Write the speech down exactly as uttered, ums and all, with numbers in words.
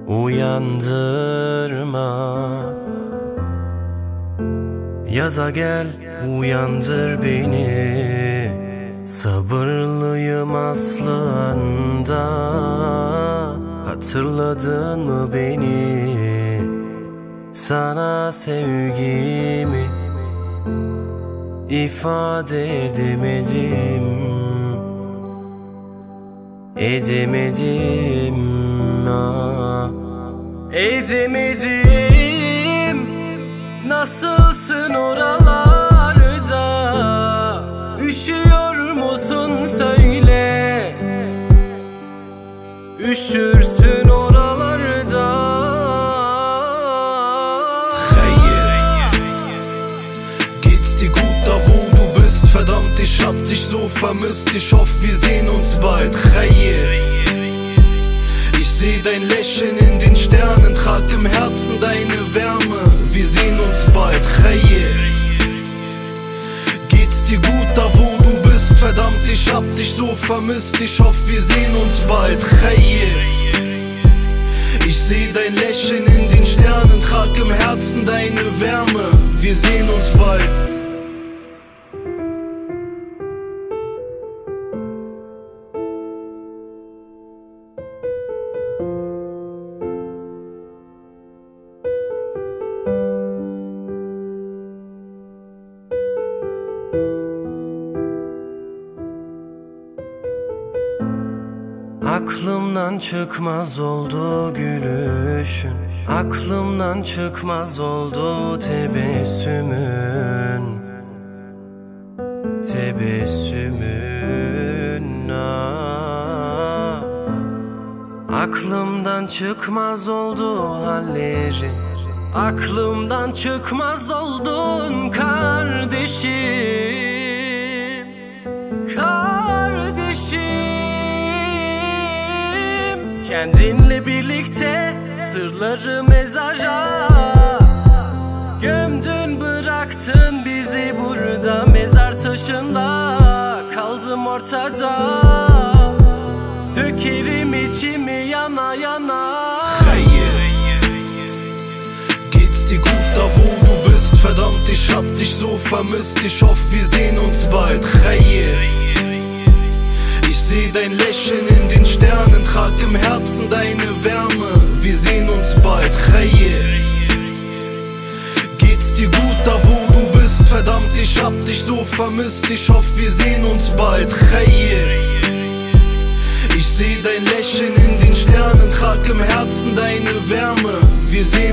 uyandırma. Ya da gel uyandır beni, sabırlıyım aslında. Hatırladın mı beni? Sana sevgimi ifade edemedim, edemedim, ah, edemedim. Nasılsın oralarda? Üşüyor musun söyle? Üşürsün oralarda. Verdammt, ich hab dich so vermisst, ich hoffe, wir sehen uns bald. Chayir. Ich seh dein Lächeln in den Sternen, trag im Herzen deine Wärme, wir sehen uns bald. Chayir. Geht's dir gut da wo du bist? Verdammt, ich hab dich so vermisst, ich hoffe, wir sehen uns bald. Chayir. Ich seh dein Lächeln in den Sternen, trag im Herzen deine Wärme, wir sehen uns bald. Aklımdan çıkmaz oldu gülüşün, aklımdan çıkmaz oldu tebessümün, tebessümün, ah. Aklımdan çıkmaz oldu hallerin, aklımdan çıkmaz oldun kardeşim, kardeşim. Kendinle birlikte sırları mezara gömdün, bıraktın bizi burada. Mezar taşınla kaldım ortada, dökerim içimi yana yana. Chayir. Geht's dir gut da wo du bist? Verdammt, ich hab dich so vermisst, ich hoffe, wir sehen uns bald. Chayir. Ich seh dein Lächeln in den Sternen, trag im Herzen deine Wärme, wir sehen uns bald. Chayir. Geht's dir gut da wo du bist? Verdammt, ich hab dich so vermisst, ich hoffe, wir sehen uns bald. Chayir. Ich seh dein Lächeln in den Sternen, trag im Herzen deine Wärme, wir sehen